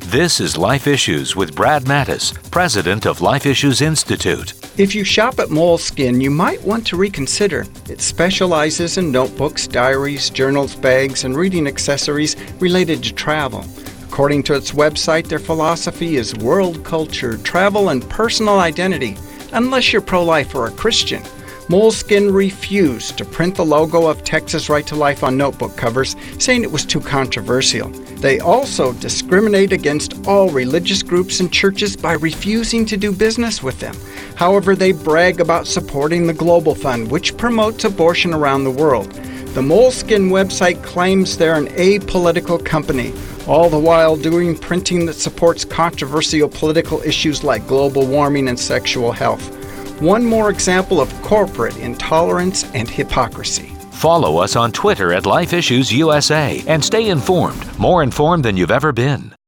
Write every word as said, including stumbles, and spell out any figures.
This is Life Issues with Brad Mattis, president of Life Issues Institute. If you shop at Moleskine, you might want to reconsider. It specializes in notebooks, diaries, journals, bags, and reading accessories related to travel. According to its website, their philosophy is world culture, travel, and personal identity. Unless you're pro-life or a Christian. Moleskine refused to print the logo of Texas Right to Life on notebook covers, saying it was too controversial. They also discriminate against all religious groups and churches by refusing to do business with them. However, they brag about supporting the Global Fund, which promotes abortion around the world. The Moleskine website claims they're an apolitical company, all the while doing printing that supports controversial political issues like global warming and sexual health. One more example of corporate intolerance and hypocrisy. Follow us on Twitter at Life Issues U S A and stay informed, more informed than you've ever been.